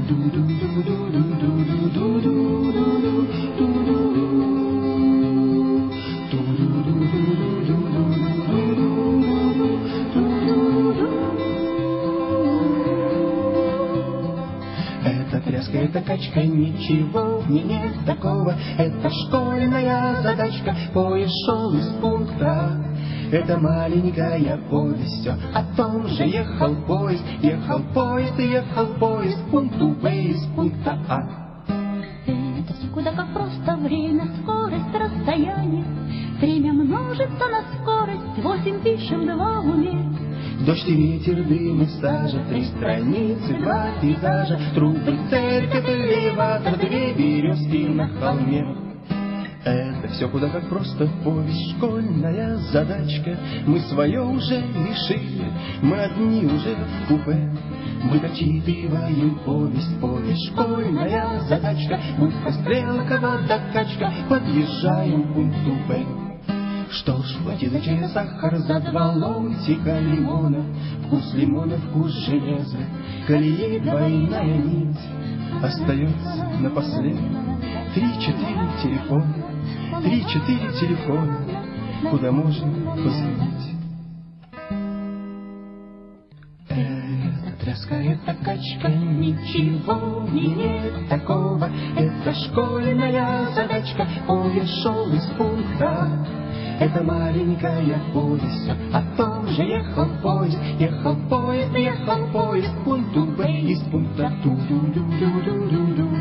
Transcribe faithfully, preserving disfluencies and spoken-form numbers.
Эта тряска, эта качка, ничего в ней нет такого. Это школьная задачка, поезд шел из пункта. Это маленькая повесть, все о том же. Ехал поезд, ехал поезд, и ехал поезд к пункту Б из пункта А. Это все куда как просто: время, скорость, расстояние. Время множится на скорость, восемь пишем, два в уме. Дождь и ветер, дым и сажа, три страницы, два пейзажа, трубы, церковь, элеватор, две березки на холме. Это все куда как просто повесть, школьная задачка. Мы свое уже решили, мы одни уже в купе. Мы дочитываем повесть, повесть, школьная задачка. Будто стрелка, водокачка, подъезжаем к пункту Б. Что ж, плати за чай, сахар, за два ломтика лимона. Вкус лимона, вкус железа, колеи двойная нить. Остается напоследок три-четыре телефона, три-четыре телефона, куда можно позвонить. Это тряска, это качка, ничего в ней нет такого. Это школьная задачка, поезд шел из пункта. Это маленькая повесть о том же. Ехал поезд, ехал поезд, ехал поезд к пункту Б из пункта ту ду ду ду ду ду ду